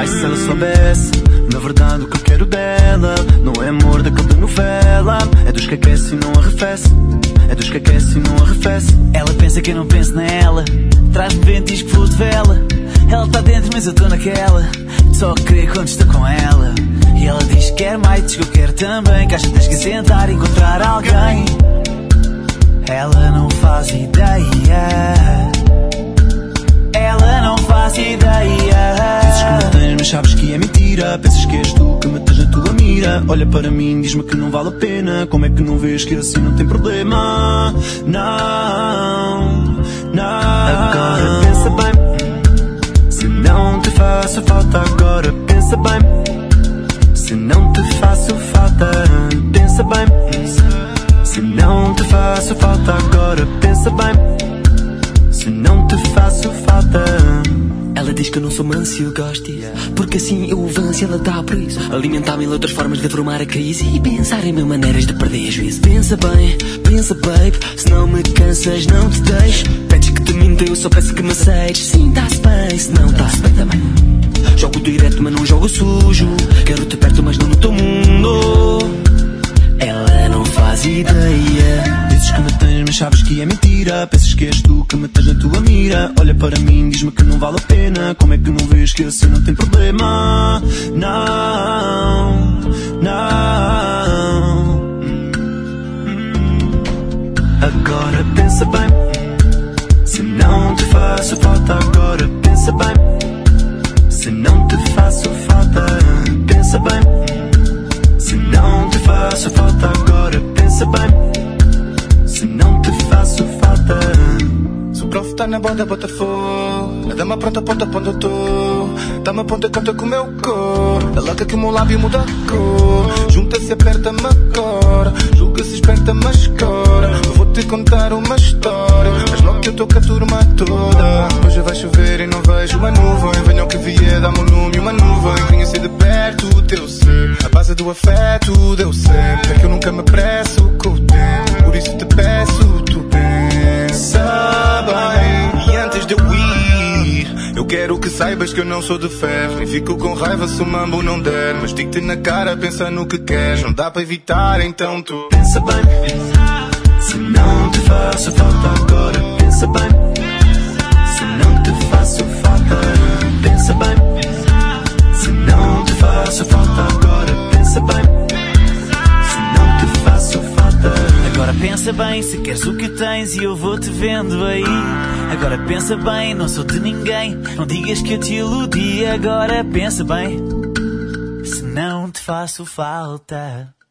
Ai, se ela soubesse, na verdade o que eu quero dela não é amor daquele de novela. É dos que aquece e não arrefece. É dos que aquece e não arrefece. Ela pensa que eu não penso nela. Traz-me vento e diz que vou de vela. Ela tá dentro mas eu tô naquela. Só querer quando estou com ela. E ela diz que quer mais, diz que eu quero também. Que acha que tens que sentar e encontrar alguém. Ela não faz ideia. Ela não faz ideia. Dizes que me tens, mas sabes que é mentira. Pensas que és tu que me tens na tua mira. Olha para mim, diz-me que não vale a pena. Como é que não vês que assim não tem problema? Não, não. Agora pensa bem. Se não te faço falta, agora pensa bem. Se não te faço falta, pensa bem. Se não te faço falta, agora pensa bem. Se não te faço falta. Ela diz que eu não sou manso e eu gosto disso, porque assim eu avanço e ela dá por isso. Alimentar-me em outras formas de formar a crise e pensar em mil maneiras de perder juízo. Pensa bem, pensa babe, se não me cansas não te deixo. Pedes que te minta, eu só peço que me aceites. Sim, tá-se bem, se não tá-se bem também. Jogo direto mas não jogo sujo. Quero-te perto mas não no teu mundo. Ela não faz ideia. Dizes que me tens, mas sabes que é mentira. Pensas que és tu que me tens na tua mira. Olha para mim, diz-me que não vale a pena. Como é que não vês que assim não tem problema? Não, não. Agora pensa bem. Se não te faço falta, agora pensa bem. Se não te faço falta, pensa bem. Se não te faço falta, agora pensa bem. Se não te faço falta. Se o prof tá na borda, bota fogo. A dama pronta, ponta, ponta, eu tô. Dá-me ponta, conta com o meu cor. Ela quer que o meu lábio muda a cor. Junta-se, aperta-me agora. Julga-se, esperta-me, escora. Eu vou-te contar uma história. Mas logo que eu tô com a turma toda. Hoje vai chover e não vejo uma nuvem. Venham que vier, dá-me um nome, uma nuvem. Conhecer de perto o teu ser. A base do afeto deu sempre. É que eu nunca me presso com o tempo. Por isso te peço, tu pensa bem. E antes de eu ir, eu quero que saibas que eu não sou de ferro. Nem fico com raiva se o mambo não der. Mas digo-te na cara, pensa no que queres. Não dá para evitar, então tu pensa bem. Se não te faço falta, agora pensa bem. Se não te faço falta, pensa bem. Se não te faço falta, agora pensa bem. Se não te faço falta. Agora pensa bem, se queres o que tens e eu vou-te vendo aí. Agora pensa bem, não sou de ninguém. Não digas que eu te iludi. Agora pensa bem, se não te faço falta.